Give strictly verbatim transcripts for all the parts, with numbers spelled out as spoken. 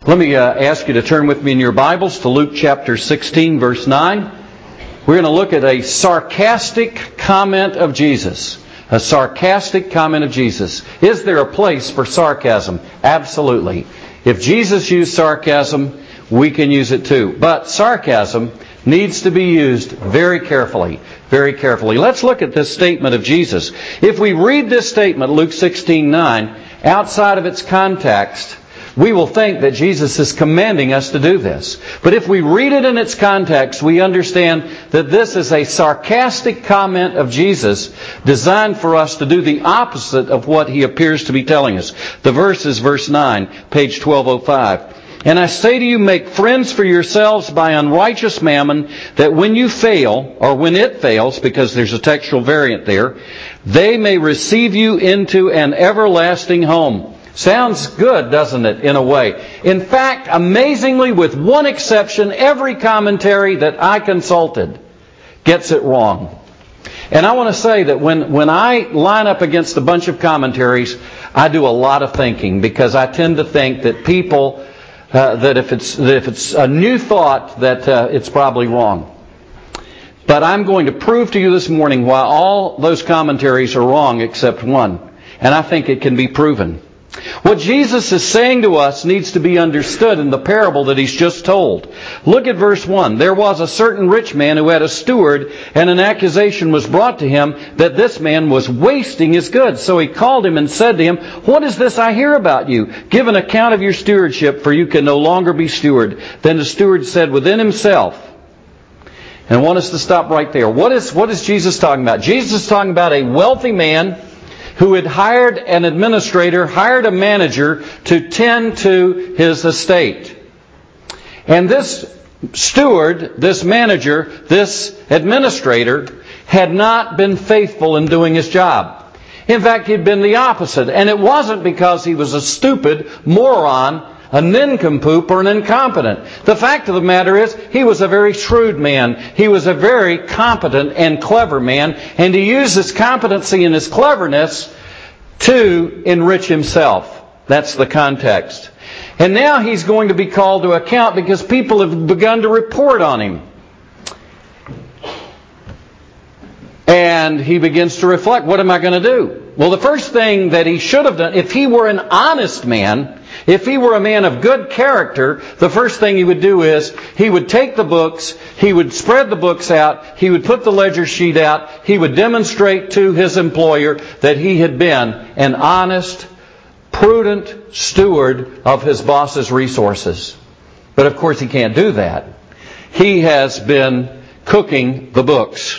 Let me uh, ask you to turn with me in your Bibles to Luke chapter sixteen, verse nine. We're going to look at a sarcastic comment of Jesus. A sarcastic comment of Jesus. Is there a place for sarcasm? Absolutely. If Jesus used sarcasm, we can use it too. But sarcasm needs to be used very carefully. Very carefully. Let's look at this statement of Jesus. If we read this statement, Luke sixteen nine, outside of its context, we will think that Jesus is commanding us to do this. But if we read it in its context, we understand that this is a sarcastic comment of Jesus designed for us to do the opposite of what He appears to be telling us. The verse is verse nine, page twelve oh five. And I say to you, make friends for yourselves by unrighteous mammon, that when you fail, or when it fails, because there's a textual variant there, they may receive you into an everlasting home. Sounds good, doesn't it, in a way? In fact, amazingly, with one exception, every commentary that I consulted gets it wrong. And I want to say that when, when I line up against a bunch of commentaries, I do a lot of thinking, because I tend to think that people, uh, that if it's, that if it's a new thought, that uh, it's probably wrong. But I'm going to prove to you this morning why all those commentaries are wrong except one. And I think it can be proven. What Jesus is saying to us needs to be understood in the parable that He's just told. Look at verse one. There was a certain rich man who had a steward, and an accusation was brought to him that this man was wasting his goods. So he called him and said to him, "What is this I hear about you? Give an account of your stewardship, for you can no longer be steward." Then the steward said within himself, and I want us to stop right there. What is, what is Jesus talking about? Jesus is talking about a wealthy man who had hired an administrator, hired a manager to tend to his estate. And this steward, this manager, this administrator had not been faithful in doing his job. In fact, he'd been the opposite. And it wasn't because he was a stupid moron, a nincompoop, or an incompetent. The fact of the matter is, he was a very shrewd man. He was a very competent and clever man, and he used his competency and his cleverness to enrich himself. That's the context. And now he's going to be called to account because people have begun to report on him. And he begins to reflect, what am I going to do? Well, the first thing that he should have done, if he were an honest man, if he were a man of good character, the first thing he would do is he would take the books, he would spread the books out, he would put the ledger sheet out, he would demonstrate to his employer that he had been an honest, prudent steward of his boss's resources. But of course he can't do that. He has been cooking the books.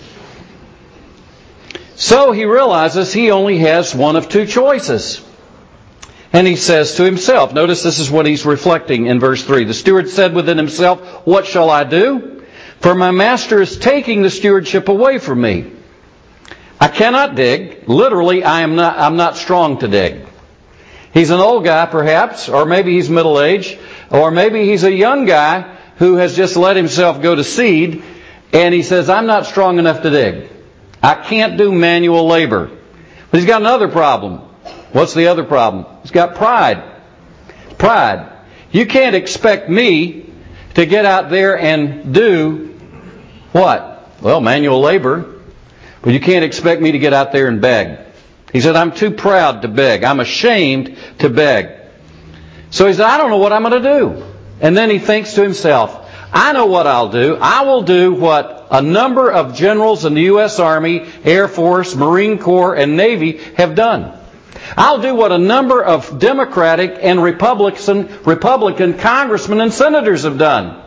So he realizes he only has one of two choices. And he says to himself, notice this is what he's reflecting in verse three. The steward said within himself, "What shall I do? For my master is taking the stewardship away from me. I cannot dig. Literally, I am not, I'm not strong to dig." He's an old guy perhaps, or maybe he's middle-aged, or maybe he's a young guy who has just let himself go to seed, and he says, "I'm not strong enough to dig. I can't do manual labor." But he's got another problem. What's the other problem? He's got pride. Pride. You can't expect me to get out there and do what? Well, manual labor. But you can't expect me to get out there and beg. He said, "I'm too proud to beg. I'm ashamed to beg." So he said, "I don't know what I'm going to do." And then he thinks to himself, "I know what I'll do. I will do what a number of generals in the U S Army, Air Force, Marine Corps, and Navy have done. I'll do what a number of Democratic and Republican, Republican congressmen and senators have done.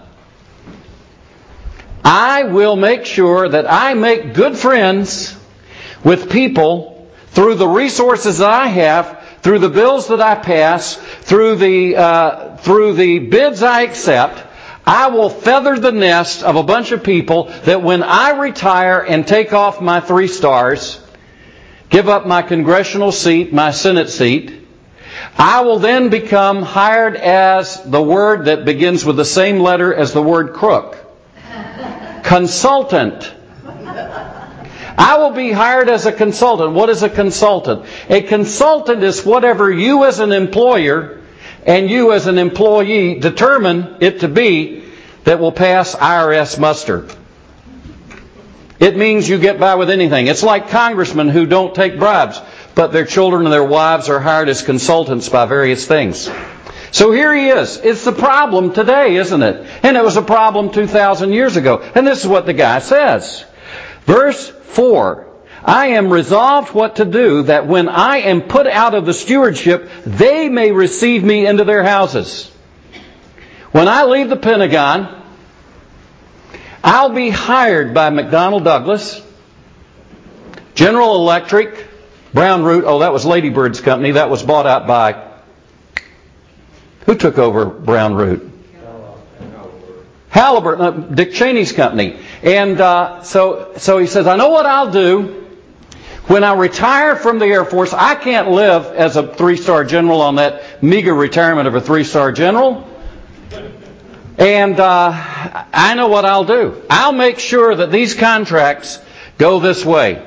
I will make sure that I make good friends with people through the resources that I have, through the bills that I pass, through the, uh, through the bids I accept. I will feather the nest of a bunch of people that when I retire and take off my three stars, give up my congressional seat, my Senate seat, I will then become hired as the word that begins with the same letter as the word crook. Consultant. I will be hired as a consultant. What is a consultant? A consultant is whatever you as an employer and you as an employee determine it to be that will pass I R S muster. It means you get by with anything. It's like congressmen who don't take bribes, but their children and their wives are hired as consultants by various things. So here he is. It's the problem today, isn't it? And it was a problem two thousand years ago. And this is what the guy says. Verse four. I am resolved what to do, that when I am put out of the stewardship, they may receive me into their houses. When I leave the Pentagon, I'll be hired by McDonnell Douglas, General Electric, Brown Root. Oh, that was Lady Bird's company. That was bought out by... Who took over Brown Root? Halliburton, uh, Dick Cheney's company. And uh, so, so he says, I know what I'll do. When I retire from the Air Force, I can't live as a three-star general on that meager retirement of a three-star general. And uh, I know what I'll do. I'll make sure that these contracts go this way.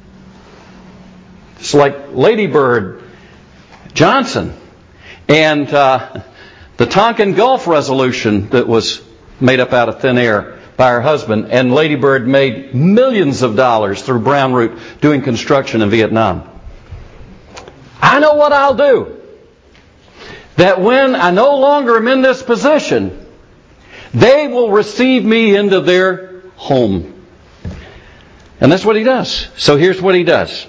It's like Lady Bird Johnson and uh, the Tonkin Gulf resolution that was made up out of thin air by her husband. And Lady Bird made millions of dollars through Brown Root doing construction in Vietnam. I know what I'll do. That when I no longer am in this position, they will receive me into their home. And that's what he does. So here's what he does.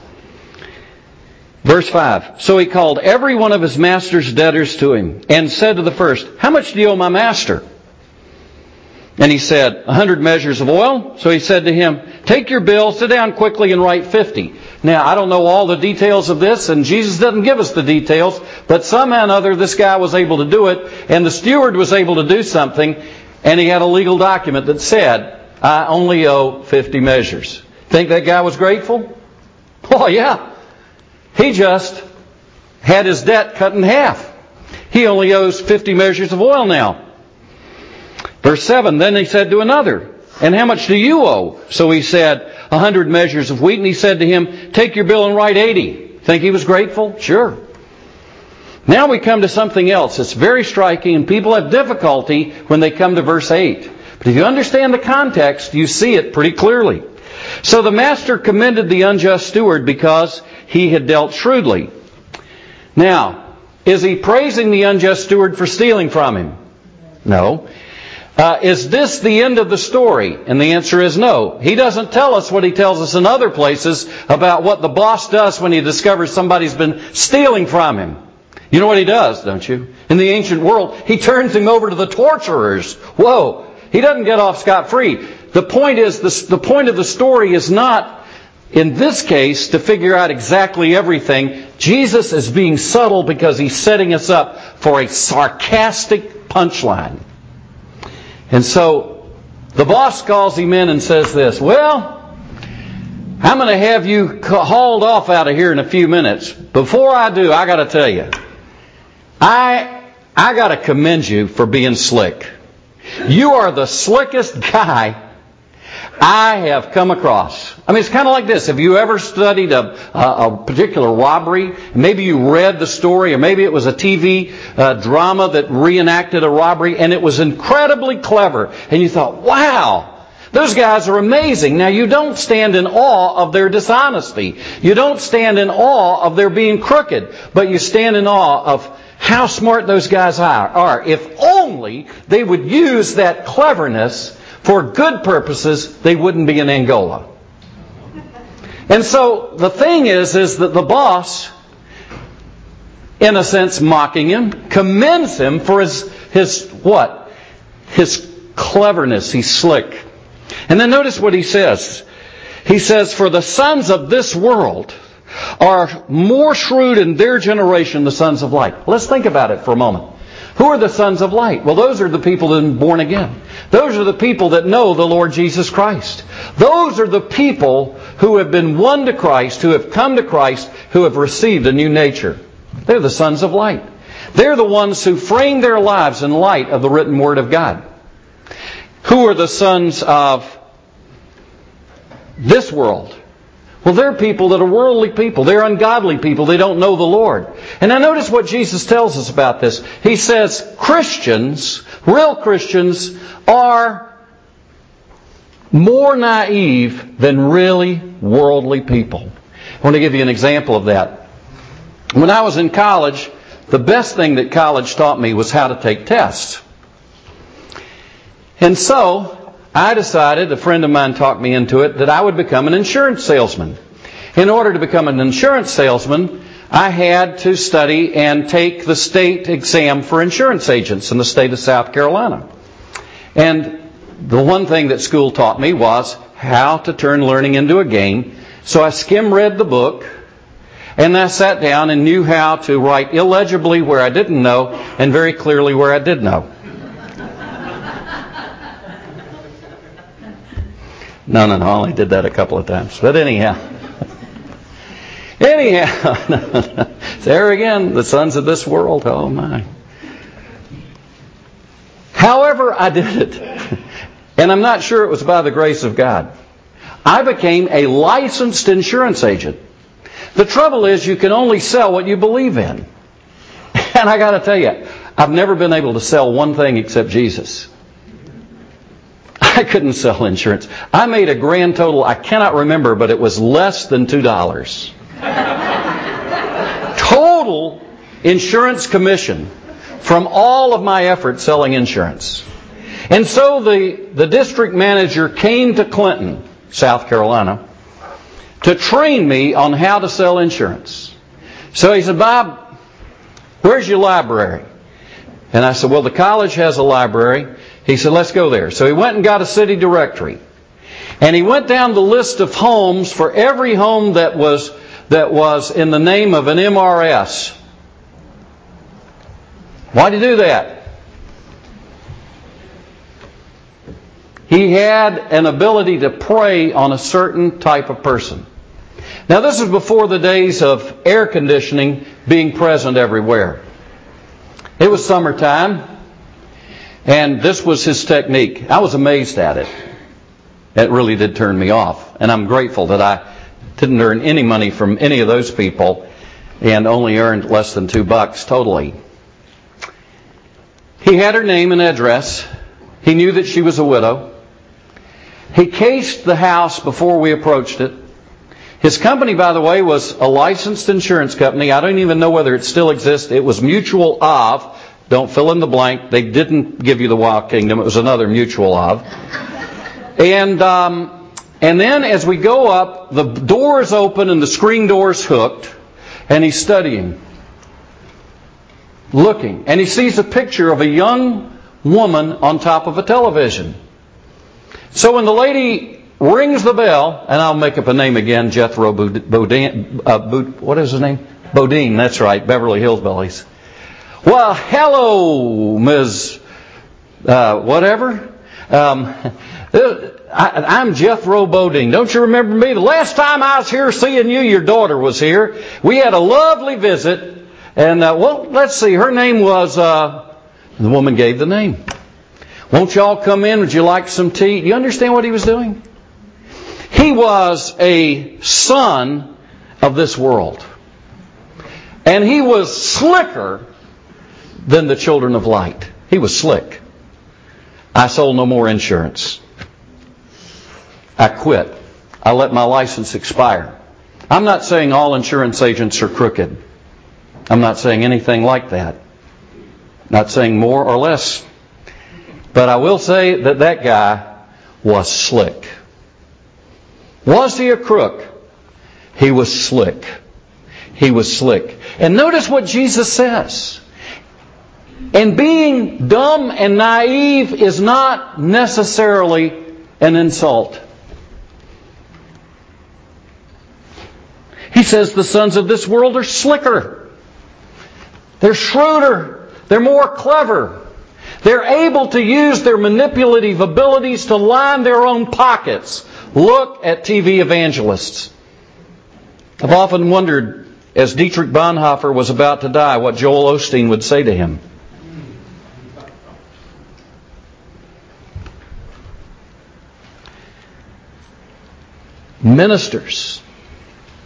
Verse five. So he called every one of his master's debtors to him and said to the first, how much do you owe my master? And he said, a hundred measures of oil. So he said to him, take your bill, sit down quickly and write fifty. Now, I don't know all the details of this, and Jesus doesn't give us the details, but somehow or other this guy was able to do it, and the steward was able to do something, and he had a legal document that said, I only owe fifty measures. Think that guy was grateful? Oh, yeah. He just had his debt cut in half. He only owes fifty measures of oil now. Verse seven, then he said to another, and how much do you owe? So he said, a hundred measures of wheat. And he said to him, take your bill and write eighty. Think he was grateful? Sure. Now we come to something else. It's very striking, and people have difficulty when they come to verse eight. But if you understand the context, you see it pretty clearly. So the master commended the unjust steward because he had dealt shrewdly. Now, is he praising the unjust steward for stealing from him? No. Uh, is this the end of the story? And the answer is no. He doesn't tell us what he tells us in other places about what the boss does when he discovers somebody's been stealing from him. You know what he does, don't you? In the ancient world, he turns him over to the torturers. Whoa! He doesn't get off scot-free. The point is, the, the point of the story is not, in this case, to figure out exactly everything. Jesus is being subtle because he's setting us up for a sarcastic punchline. And so the boss calls him in and says this, well, I'm going to have you hauled off out of here in a few minutes. Before I do, I got to tell you, I I got to commend you for being slick. You are the slickest guy I have come across. I mean, it's kind of like this. Have you ever studied a, a, a particular robbery? Maybe you read the story, or maybe it was a T V uh, drama that reenacted a robbery, and it was incredibly clever. And you thought, wow, those guys are amazing. Now, you don't stand in awe of their dishonesty. You don't stand in awe of their being crooked. But you stand in awe of how smart those guys are. If only they would use that cleverness for good purposes, they wouldn't be in Angola. And so the thing is, is that the boss, in a sense mocking him, commends him for his, his what? His cleverness. He's slick. And then notice what he says. He says, for the sons of this world are more shrewd in their generation, the sons of light. Let's think about it for a moment. Who are the sons of light? Well, those are the people that have been born again. Those are the people that know the Lord Jesus Christ. Those are the people who have been won to Christ, who have come to Christ, who have received a new nature. They're the sons of light. They're the ones who frame their lives in light of the written Word of God. Who are the sons of this world? Well, they're people that are worldly people. They're ungodly people. They don't know the Lord. And now notice what Jesus tells us about this. He says Christians, real Christians, are more naive than really worldly people. I want to give you an example of that. When I was in college, the best thing that college taught me was how to take tests. And so I decided, a friend of mine talked me into it, that I would become an insurance salesman. In order to become an insurance salesman, I had to study and take the state exam for insurance agents in the state of South Carolina. And the one thing that school taught me was how to turn learning into a game. So I skim read the book, and I sat down and knew how to write illegibly where I didn't know and very clearly where I did know. No, no, no, I only did that a couple of times. But anyhow. Anyhow. There again, the sons of this world. Oh, my. However, I did it. And I'm not sure it was by the grace of God. I became a licensed insurance agent. The trouble is you can only sell what you believe in. And I got to tell you, I've never been able to sell one thing except Jesus. I couldn't sell insurance. I made a grand total, I cannot remember, but it was less than two dollars. Total insurance commission from all of my efforts selling insurance. And so the, the district manager came to Clinton, South Carolina, to train me on how to sell insurance. So he said, Bob, where's your library? And I said, well, the college has a library. He said, let's go there. So he went and got a city directory. And he went down the list of homes for every home that was that was in the name of an M R S. Why'd he do that? He had an ability to prey on a certain type of person. Now, this is before the days of air conditioning being present everywhere. It was summertime. And this was his technique. I was amazed at it. It really did turn me off. And I'm grateful that I didn't earn any money from any of those people and only earned less than two bucks totally. He had her name and address. He knew that she was a widow. He cased the house before we approached it. His company, by the way, was a licensed insurance company. I don't even know whether it still exists. It was Mutual of. Don't fill in the blank. They didn't give you the Wild Kingdom. It was another Mutual of. And um, and then as we go up, the door is open and the screen door is hooked. And he's studying. Looking. And he sees a picture of a young woman on top of a television. So when the lady rings the bell, and I'll make up a name again, Jethro Bodine, uh, Bod, what is his name? Bodine, that's right, Beverly Hillbillies. Well, hello, Miz Uh, whatever. Um, I, I'm Jethro Bodine. Don't you remember me? The last time I was here seeing you, your daughter was here. We had a lovely visit. And, uh, well, let's see. Her name was, uh, the woman gave the name. Won't y'all come in? Would you like some tea? Do you understand what he was doing? He was a son of this world. And he was slicker than the children of light. He was slick. I sold no more insurance. I quit. I let my license expire. I'm not saying all insurance agents are crooked. I'm not saying anything like that. Not saying more or less. But I will say that that guy was slick. Was he a crook? He was slick. He was slick. And notice what Jesus says. And being dumb and naive is not necessarily an insult. He says the sons of this world are slicker. They're shrewder. They're more clever. They're able to use their manipulative abilities to line their own pockets. Look at T V evangelists. I've often wondered, as Dietrich Bonhoeffer was about to die, what Joel Osteen would say to him. Ministers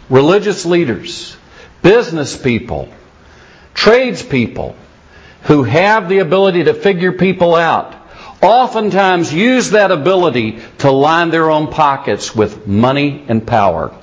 religious leaders, business people, tradespeople who have the ability to figure people out oftentimes use that ability to line their own pockets with money and power.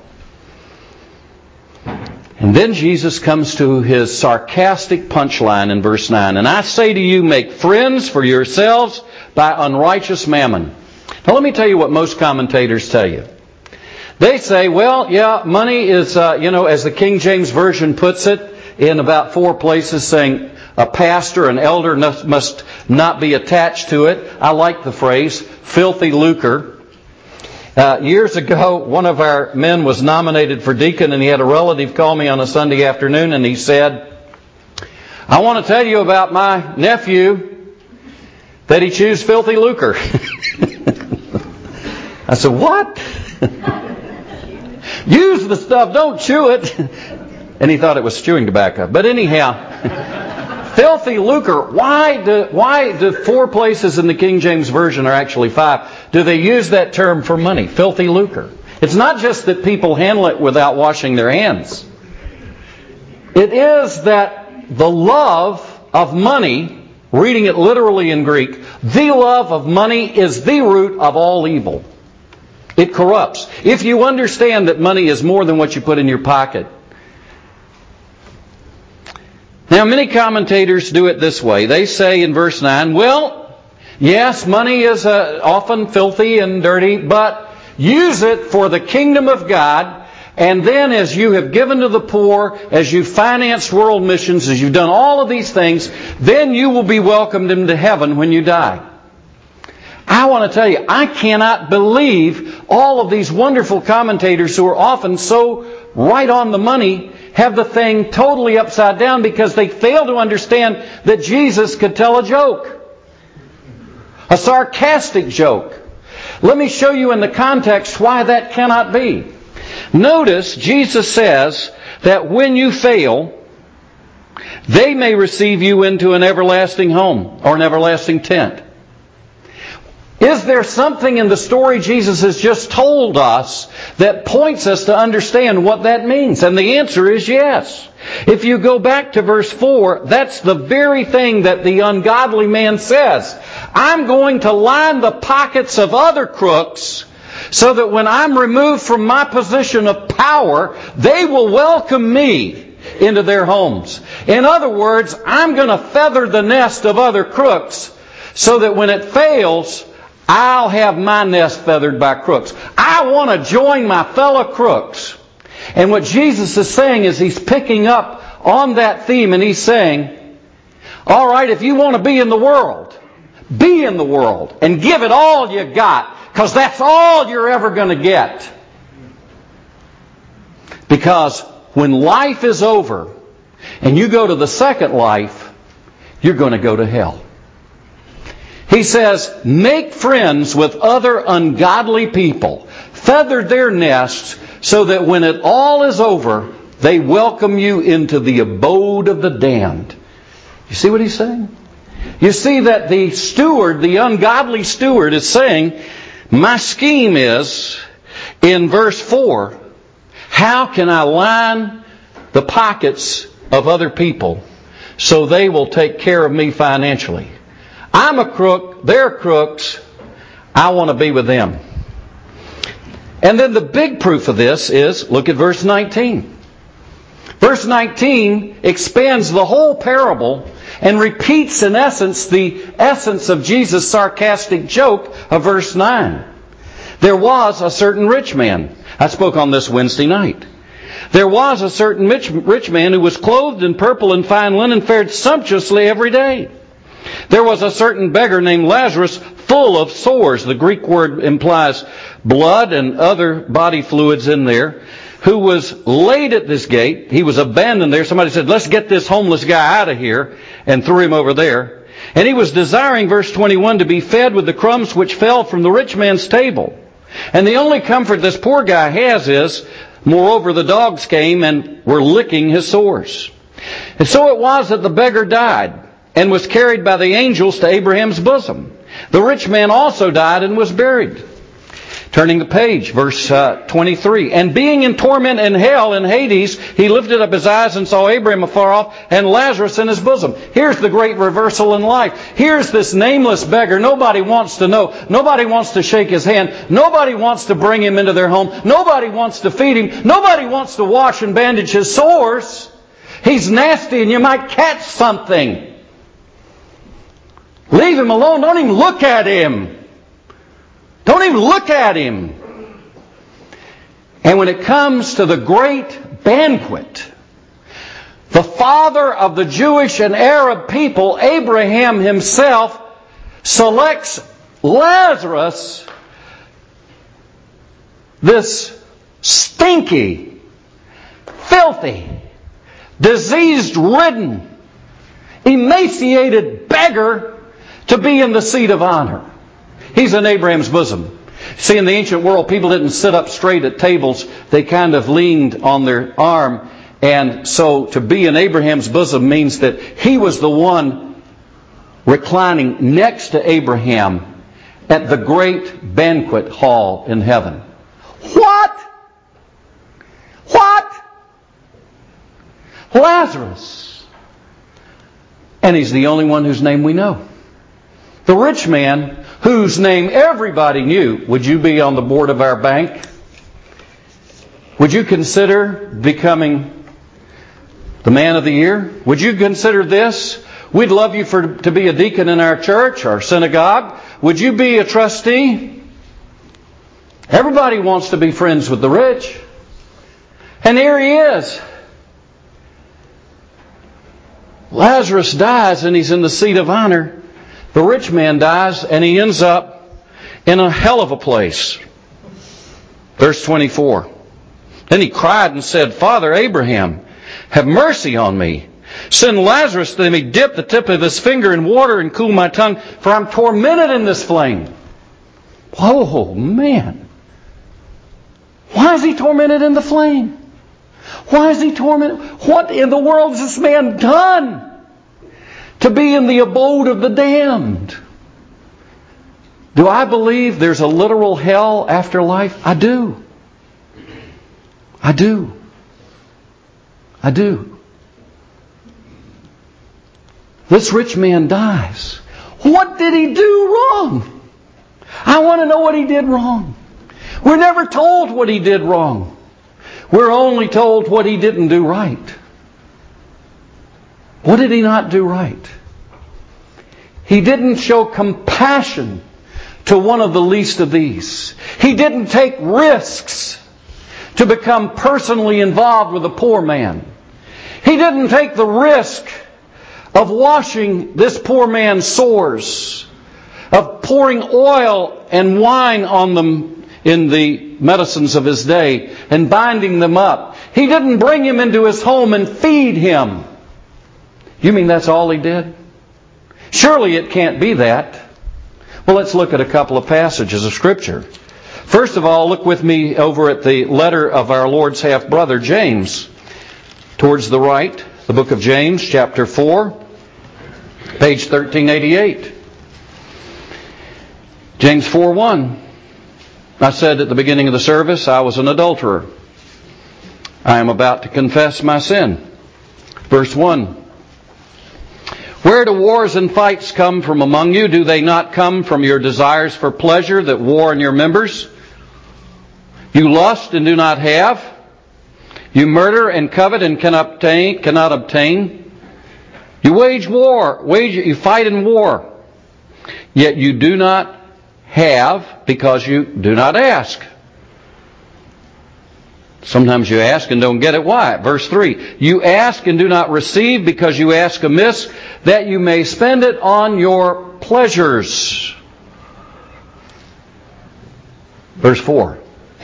And then Jesus comes to his sarcastic punchline in verse nine. And I say to you, make friends for yourselves by unrighteous mammon. Now let me tell you what most commentators tell you. They say, well, yeah, money is, uh, you know, as the King James Version puts it in about four places, saying a pastor, an elder must not be attached to it. I like the phrase, filthy lucre. Uh, years ago, one of our men was nominated for deacon, and he had a relative call me on a Sunday afternoon, and he said, I want to tell you about my nephew, that he chews filthy lucre. I said, what? Use the stuff, don't chew it. And he thought it was chewing tobacco. But anyhow, filthy lucre. Why do, why do four places in the King James Version, or actually five, do they use that term for money? Filthy lucre. It's not just that people handle it without washing their hands. It is that the love of money, reading it literally in Greek, the love of money is the root of all evil. It corrupts. If you understand that money is more than what you put in your pocket. Now, many commentators do it this way. They say in verse nine, well, yes, money is uh, often filthy and dirty, but use it for the kingdom of God, and then as you have given to the poor, as you've financed world missions, as you've done all of these things, then you will be welcomed into heaven when you die. I want to tell you, I cannot believe all of these wonderful commentators who are often so right on the money have the thing totally upside down because they fail to understand that Jesus could tell a joke. A sarcastic joke. Let me show you in the context why that cannot be. Notice Jesus says that when you fail, they may receive you into an everlasting home or an everlasting tent. Is there something in the story Jesus has just told us that points us to understand what that means? And the answer is yes. If you go back to verse four, that's the very thing that the ungodly man says. I'm going to line the pockets of other crooks so that when I'm removed from my position of power, they will welcome me into their homes. In other words, I'm going to feather the nest of other crooks so that when it fails, I'll have my nest feathered by crooks. I want to join my fellow crooks. And what Jesus is saying is he's picking up on that theme and he's saying, all right, if you want to be in the world, be in the world and give it all you got, because that's all you're ever going to get. Because when life is over and you go to the second life, you're going to go to hell. He says, make friends with other ungodly people. Feather their nests so that when it all is over, they welcome you into the abode of the damned. You see what he's saying? You see that the steward, the ungodly steward, is saying, my scheme is, in verse four, how can I line the pockets of other people so they will take care of me financially? I'm a crook, they're crooks, I want to be with them. And then the big proof of this is, look at verse nineteen. Verse nineteen expands the whole parable and repeats in essence the essence of Jesus' sarcastic joke of verse nine. There was a certain rich man. I spoke on this Wednesday night. There was a certain rich, rich man who was clothed in purple and fine linen, fared sumptuously every day. There was a certain beggar named Lazarus, full of sores. The Greek word implies blood and other body fluids in there, who was laid at this gate. He was abandoned there. Somebody said, let's get this homeless guy out of here, and threw him over there. And he was desiring, verse twenty-one, to be fed with the crumbs which fell from the rich man's table. And the only comfort this poor guy has is, moreover, the dogs came and were licking his sores. And so it was that the beggar died, and was carried by the angels to Abraham's bosom. The rich man also died and was buried. Turning the page, verse uh, twenty-three. And being in torment in hell, in Hades, he lifted up his eyes and saw Abraham afar off and Lazarus in his bosom. Here's the great reversal in life. Here's this nameless beggar. Nobody wants to know. Nobody wants to shake his hand. Nobody wants to bring him into their home. Nobody wants to feed him. Nobody wants to wash and bandage his sores. He's nasty and you might catch something. Leave him alone. Don't even look at him. Don't even look at him. And when it comes to the great banquet, the father of the Jewish and Arab people, Abraham himself, selects Lazarus, this stinky, filthy, disease-ridden, emaciated beggar to be in the seat of honor. He's in Abraham's bosom. See, in the ancient world, people didn't sit up straight at tables. They kind of leaned on their arm. And so to be in Abraham's bosom means that he was the one reclining next to Abraham at the great banquet hall in heaven. What? What? Lazarus. And he's the only one whose name we know. The rich man, whose name everybody knew. Would you be on the board of our bank? Would you consider becoming the man of the year? Would you consider this? We'd love you for to be a deacon in our church, our synagogue. Would you be a trustee? Everybody wants to be friends with the rich. And here he is. Lazarus dies and he's in the seat of honor. The rich man dies and he ends up in a hell of a place. Verse twenty-four. Then he cried and said, Father Abraham, have mercy on me. Send Lazarus that he may dip the tip of his finger in water and cool my tongue, for I'm tormented in this flame. Oh, man. Why is he tormented in the flame? Why is he tormented? What in the world has this man done to be in the abode of the damned? Do I believe there's a literal hell after life? I do. I do. I do. This rich man dies. What did he do wrong? I want to know what he did wrong. We're never told what he did wrong. We're only told what he didn't do right. What did he not do right? He didn't show compassion to one of the least of these. He didn't take risks to become personally involved with a poor man. He didn't take the risk of washing this poor man's sores, of pouring oil and wine on them in the medicines of his day and binding them up. He didn't bring him into his home and feed him. You mean that's all he did? Surely it can't be that. Well, let's look at a couple of passages of Scripture. First of all, look with me over at the letter of our Lord's half-brother, James. Towards the right, the book of James, chapter four, page thirteen eighty-eight. James four one. I said at the beginning of the service, I was an adulterer. I am about to confess my sin. Verse one. Where do wars and fights come from among you? Do they not come from your desires for pleasure that war in your members? You lust and do not have. You murder and covet and cannot obtain. Cannot obtain. You wage war. Wage. You fight in war. Yet you do not have because you do not ask. Sometimes you ask and don't get it. Why? Verse three. You ask and do not receive because you ask amiss, that you may spend it on your pleasures. Verse four.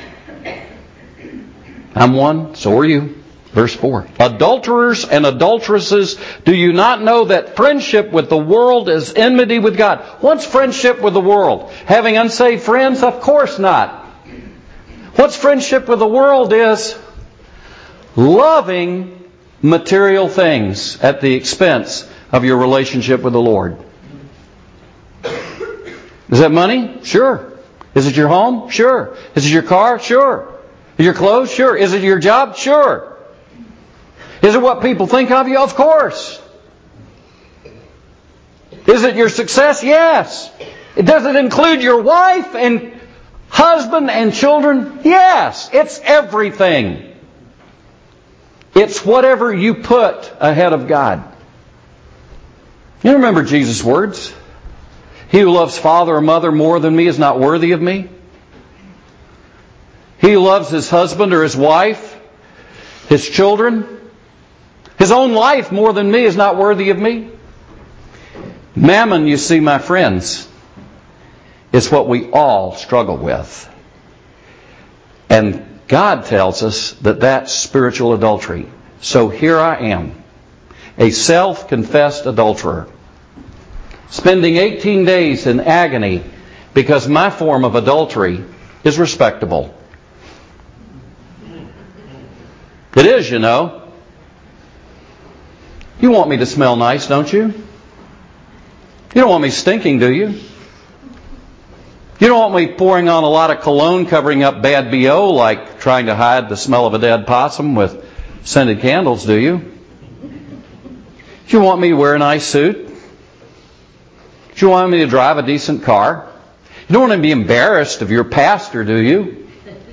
I'm one, so are you. Verse four. Adulterers and adulteresses, do you not know that friendship with the world is enmity with God? What's friendship with the world? Having unsaved friends? Of course not. What's friendship with the world is loving material things at the expense of your relationship with the Lord. Is that money? Sure. Is it your home? Sure. Is it your car? Sure. Is it your clothes? Sure. Is it your job? Sure. Is it what people think of you? Of course. Is it your success? Yes. Does it include your wife and husband and children? Yes. It's everything. It's whatever you put ahead of God. You remember Jesus' words? He who loves father or mother more than me is not worthy of me. He who loves his husband or his wife, his children, his own life more than me is not worthy of me. Mammon, you see, my friends, is what we all struggle with. And God tells us that that's spiritual adultery. So here I am, a self-confessed adulterer, spending eighteen days in agony because my form of adultery is respectable. It is, you know. You want me to smell nice, don't you? You don't want me stinking, do you? You don't want me pouring on a lot of cologne covering up bad B O like trying to hide the smell of a dead possum with scented candles, do you? You want me to wear a nice suit? You want me to drive a decent car? You don't want to be embarrassed of your pastor, do you?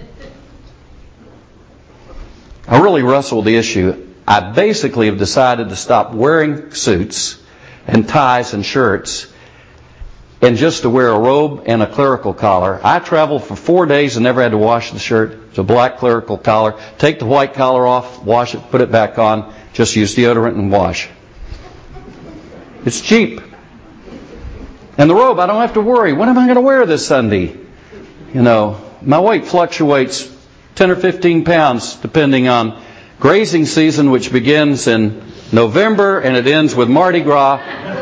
I really wrestle with the issue. I basically have decided to stop wearing suits and ties and shirts and just to wear a robe and a clerical collar. I traveled for four days and never had to wash the shirt. It's a black clerical collar. Take the white collar off, wash it, put it back on. Just use deodorant and wash. It's cheap. And the robe, I don't have to worry. What am I going to wear this Sunday? You know, my weight fluctuates ten or fifteen pounds depending on grazing season, which begins in November and it ends with Mardi Gras.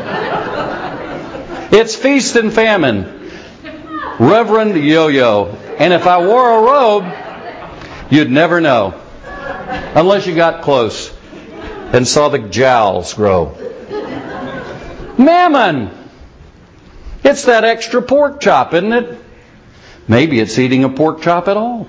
It's feast and famine. Reverend Yo-Yo. And if I wore a robe, you'd never know. Unless you got close and saw the jowls grow. Mammon! It's that extra pork chop, isn't it? Maybe it's eating a pork chop at all.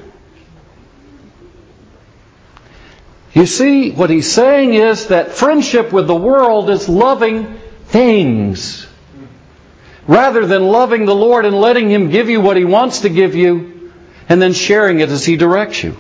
You see, what he's saying is that friendship with the world is loving things, rather than loving the Lord and letting Him give you what He wants to give you, and then sharing it as He directs you.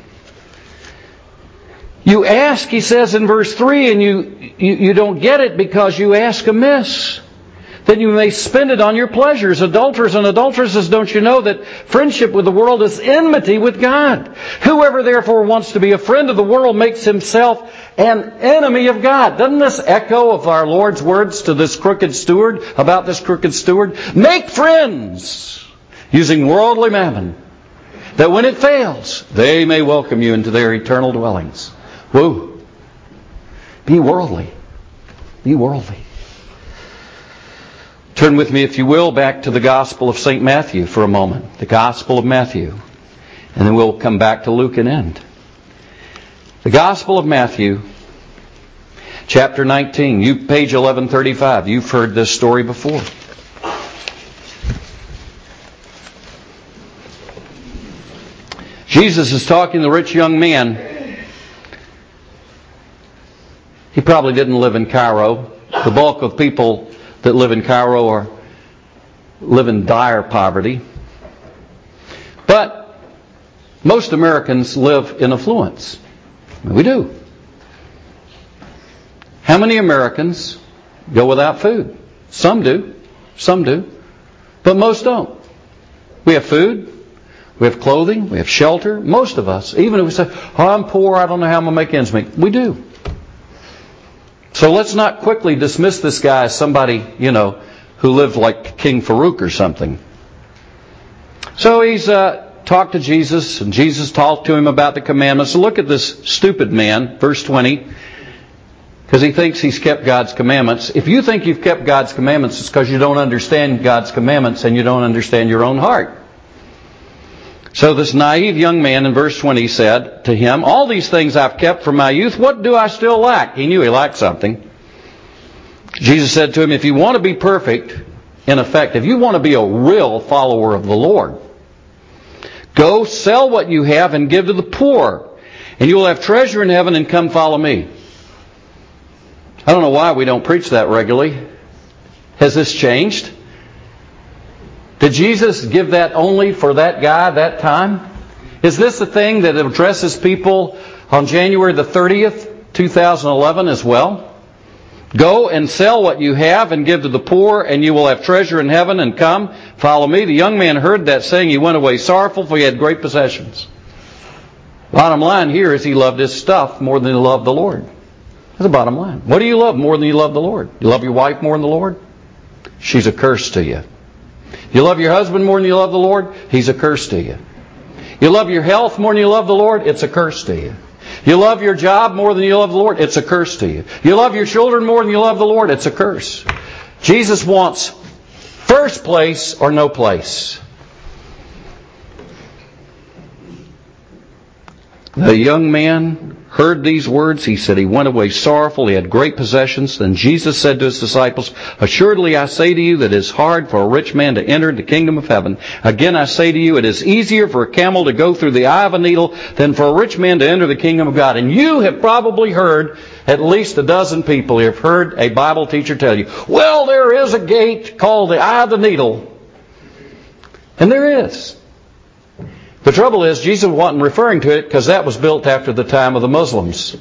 You ask, he says in verse three, and you, you, you don't get it because you ask amiss. Then you may spend it on your pleasures. Adulterers and adulteresses, don't you know that friendship with the world is enmity with God? Whoever therefore wants to be a friend of the world makes himself an enemy of God. Doesn't this echo of our Lord's words to this crooked steward, about this crooked steward? Make friends using worldly mammon, that when it fails, they may welcome you into their eternal dwellings. Whoa. Be worldly. Be worldly. Turn with me, if you will, back to the Gospel of Saint Matthew for a moment. The Gospel of Matthew. And then we'll come back to Luke and end. The Gospel of Matthew, chapter nineteen. You, page eleven thirty-five. You've heard this story before. Jesus is talking to the rich young man. He probably didn't live in Cairo. The bulk of people that live in Cairo or live in dire poverty. But most Americans live in affluence. We do. How many Americans go without food? Some do. Some do. But most don't. We have food. We have clothing. We have shelter. Most of us. Even if we say, oh, I'm poor, I don't know how I'm going to make ends meet. We do. So let's not quickly dismiss this guy as somebody, you know, who lived like King Farouk or something. So he's uh, talked to Jesus, and Jesus talked to him about the commandments. So look at this stupid man, verse twenty, because he thinks he's kept God's commandments. If you think you've kept God's commandments, it's because you don't understand God's commandments and you don't understand your own heart. So this naive young man in verse twenty said to him, all these things I've kept from my youth, what do I still lack? He knew he lacked something. Jesus said to him, if you want to be perfect, in effect, if you want to be a real follower of the Lord, Go, sell what you have and give to the poor, and you will have treasure in heaven, and come follow me. I don't know why we don't preach that regularly. Has this changed? Did Jesus give that only for that guy that time? Is this the thing that addresses people on January the thirtieth, two thousand eleven as well? Go and sell what you have and give to the poor, and you will have treasure in heaven, and come, follow me. The young man heard that saying. He went away sorrowful, for he had great possessions. Bottom line here is he loved his stuff more than he loved the Lord. That's the bottom line. What do you love more than you love the Lord? You love your wife more than the Lord? She's a curse to you. You love your husband more than you love the Lord? He's a curse to you. You love your health more than you love the Lord? It's a curse to you. You love your job more than you love the Lord? It's a curse to you. You love your children more than you love the Lord? It's a curse. Jesus wants first place or no place. The young man heard these words. He said he went away sorrowful. He had great possessions. Then Jesus said to his disciples, assuredly I say to you that it is hard for a rich man to enter the kingdom of heaven. Again I say to you, it is easier for a camel to go through the eye of a needle than for a rich man to enter the kingdom of God. And you have probably heard, at least a dozen people have heard a Bible teacher tell you, well, there is a gate called the eye of the needle. And there is. The trouble is, Jesus wasn't referring to it because that was built after the time of the Muslims.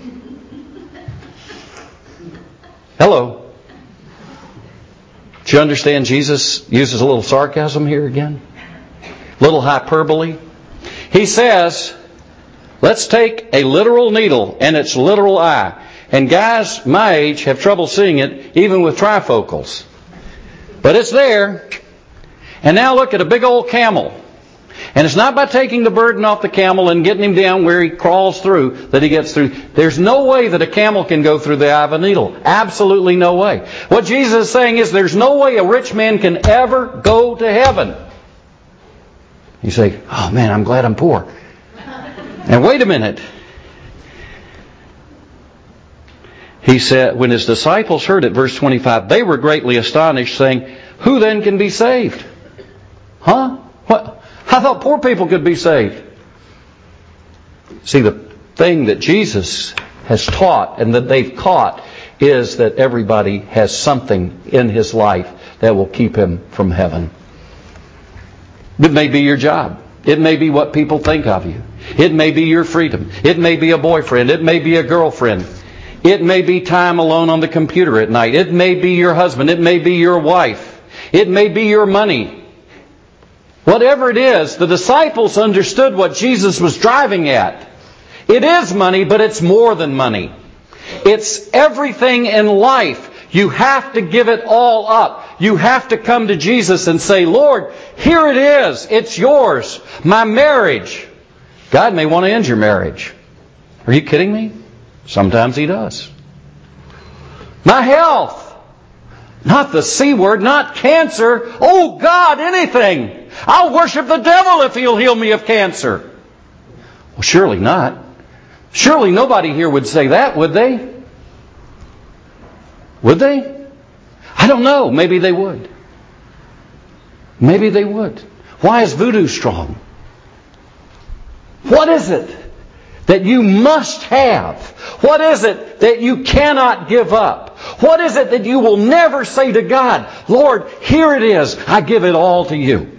Hello. Do you understand Jesus uses a little sarcasm here again? A little hyperbole. He says, let's take a literal needle and its literal eye. And guys my age have trouble seeing it, even with trifocals. But it's there. And now look at a big old camel. And it's not by taking the burden off the camel and getting him down where he crawls through that he gets through. There's no way that a camel can go through the eye of a needle. Absolutely no way. What Jesus is saying is there's no way a rich man can ever go to heaven. You say, oh man, I'm glad I'm poor. And wait a minute. He said, when his disciples heard it, verse twenty-five, they were greatly astonished, saying, who then can be saved? Huh? What? I thought poor people could be saved. See, the thing that Jesus has taught and that they've caught is that everybody has something in his life that will keep him from heaven. It may be your job. It may be what people think of you. It may be your freedom. It may be a boyfriend. It may be a girlfriend. It may be time alone on the computer at night. It may be your husband. It may be your wife. It may be your money. Whatever it is, the disciples understood what Jesus was driving at. It is money, but it's more than money. It's everything in life. You have to give it all up. You have to come to Jesus and say, Lord, here it is. It's yours. My marriage. God may want to end your marriage. Are you kidding me? Sometimes He does. My health. Not the C word, not cancer. Oh God, anything. I'll worship the devil if he'll heal me of cancer. Well, surely not. Surely nobody here would say that, would they? Would they? I don't know. Maybe they would. Maybe they would. Why is voodoo strong? What is it that you must have? What is it that you cannot give up? What is it that you will never say to God, Lord, here it is. I give it all to you.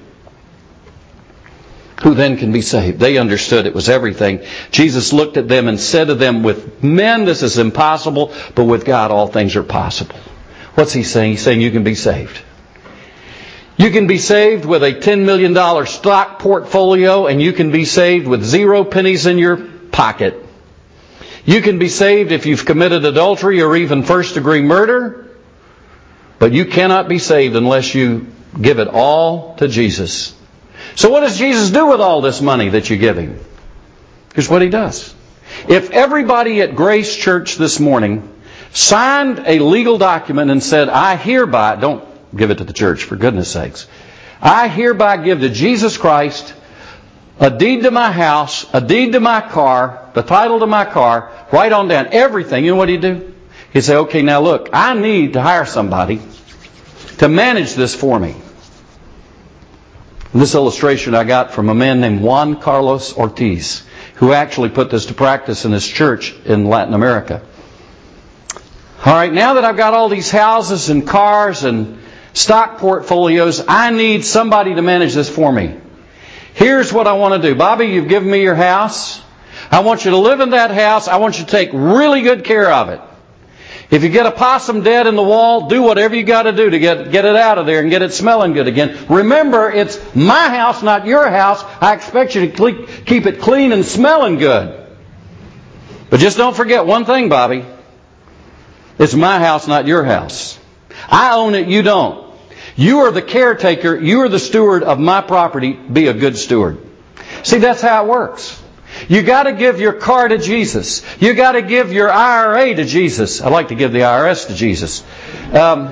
Who then can be saved? They understood it was everything. Jesus looked at them and said to them, with men this is impossible, but with God all things are possible. What's He saying? He's saying you can be saved. You can be saved with a ten million dollars stock portfolio, and you can be saved with zero pennies in your pocket. You can be saved if you've committed adultery or even first degree murder, but you cannot be saved unless you give it all to Jesus. So what does Jesus do with all this money that you give Him? Here's what He does. If everybody at Grace Church this morning signed a legal document and said, I hereby, don't give it to the church for goodness sakes, I hereby give to Jesus Christ a deed to my house, a deed to my car, the title to my car, write on down everything. You know what He'd do? He'd say, okay, now look, I need to hire somebody to manage this for me. And this illustration I got from a man named Juan Carlos Ortiz, who actually put this to practice in his church in Latin America. All right, now that I've got all these houses and cars and stock portfolios, I need somebody to manage this for me. Here's what I want to do. Bobby, you've given me your house. I want you to live in that house. I want you to take really good care of it. If you get a possum dead in the wall, do whatever you got to do to get, get it out of there and get it smelling good again. Remember, it's my house, not your house. I expect you to cle- keep it clean and smelling good. But just don't forget one thing, Bobby. It's my house, not your house. I own it, you don't. You are the caretaker. You are the steward of my property. Be a good steward. See, that's how it works. You got to give your car to Jesus. You got to give your I R A to Jesus. I like to give the I R S to Jesus. Um,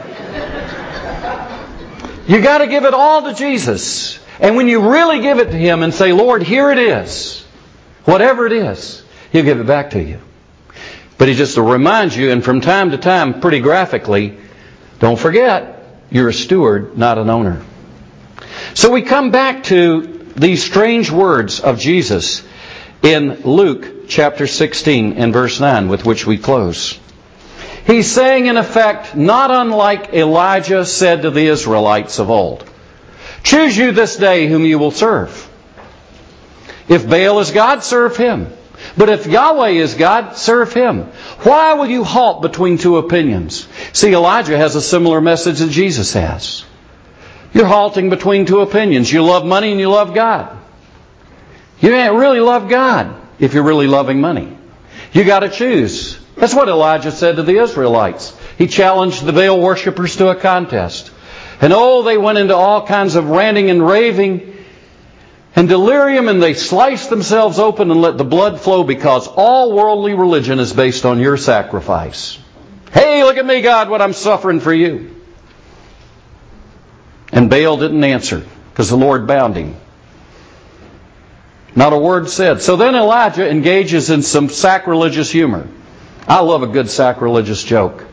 you got to give it all to Jesus. And when you really give it to Him and say, Lord, here it is, whatever it is, He'll give it back to you. But He just reminds you, and from time to time, pretty graphically, don't forget, you're a steward, not an owner. So we come back to these strange words of Jesus in Luke chapter sixteen and verse nine, with which we close. He's saying, in effect, not unlike Elijah said to the Israelites of old, choose you this day whom you will serve. If Baal is God, serve him. But if Yahweh is God, serve Him. Why will you halt between two opinions? See, Elijah has a similar message that Jesus has. You're halting between two opinions. You love money and you love God. You can't really love God if you're really loving money. You got to choose. That's what Elijah said to the Israelites. He challenged the Baal worshippers to a contest. And oh, they went into all kinds of ranting and raving and delirium, and they sliced themselves open and let the blood flow, because all worldly religion is based on your sacrifice. Hey, look at me, God, what I'm suffering for you. And Baal didn't answer because the Lord bound him. Not a word said. So then Elijah engages in some sacrilegious humor. I love a good sacrilegious joke.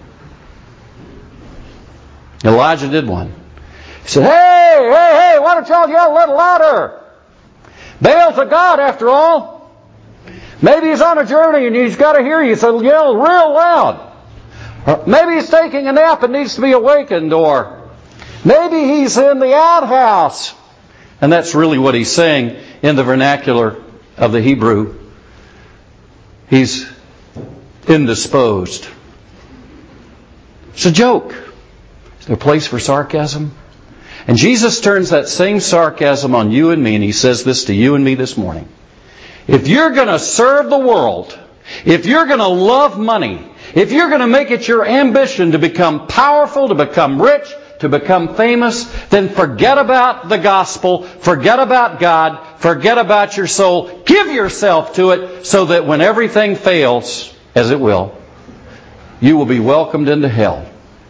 Elijah did one. He said, hey, hey, hey, why don't y'all yell a little louder? Baal's a god, after all. Maybe he's on a journey and he's got to hear you, so yell real loud. Or maybe he's taking a nap and needs to be awakened. Or maybe he's in the outhouse. And that's really what he's saying in the vernacular of the Hebrew. He's indisposed. It's a joke. Is there a place for sarcasm? And Jesus turns that same sarcasm on you and me, and He says this to you and me this morning. If you're going to serve the world, if you're going to love money, if you're going to make it your ambition to become powerful, to become rich, to become famous, then forget about the gospel, forget about God, forget about your soul. Give yourself to it so that when everything fails, as it will, you will be welcomed into hell.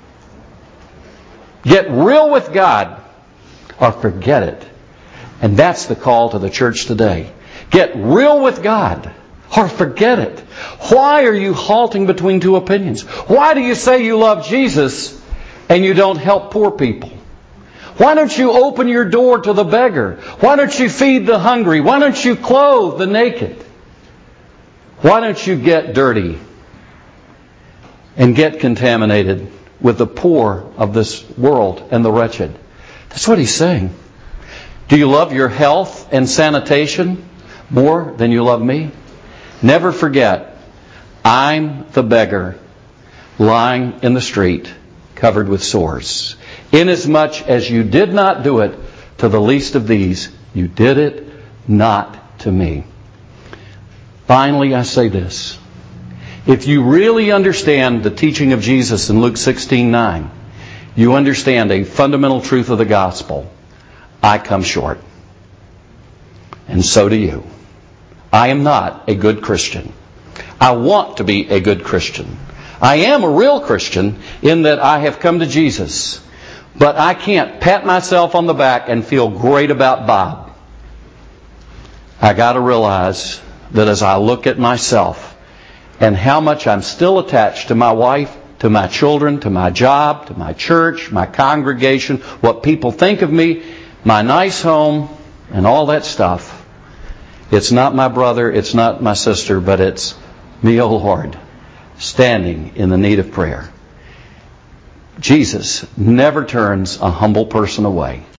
Get real with God or forget it. And that's the call to the church today. Get real with God or forget it. Why are you halting between two opinions? Why do you say you love Jesus and you don't help poor people? Why don't you open your door to the beggar? Why don't you feed the hungry? Why don't you clothe the naked? Why don't you get dirty and get contaminated with the poor of this world and the wretched? That's what He's saying. Do you love your health and sanitation more than you love me? Never forget, I'm the beggar lying in the street covered with sores. Inasmuch as you did not do it to the least of these, you did it not to me. Finally, I say this. If you really understand the teaching of Jesus in Luke sixteen nine, you understand a fundamental truth of the gospel. I come short. And so do you. I am not a good Christian. I want to be a good Christian. I am a real Christian in that I have come to Jesus. But I can't pat myself on the back and feel great about Bob. I got to realize that as I look at myself and how much I'm still attached to my wife, to my children, to my job, to my church, my congregation, what people think of me, my nice home, and all that stuff. It's not my brother, it's not my sister, but it's me, O Lord, standing in the need of prayer. Jesus never turns a humble person away.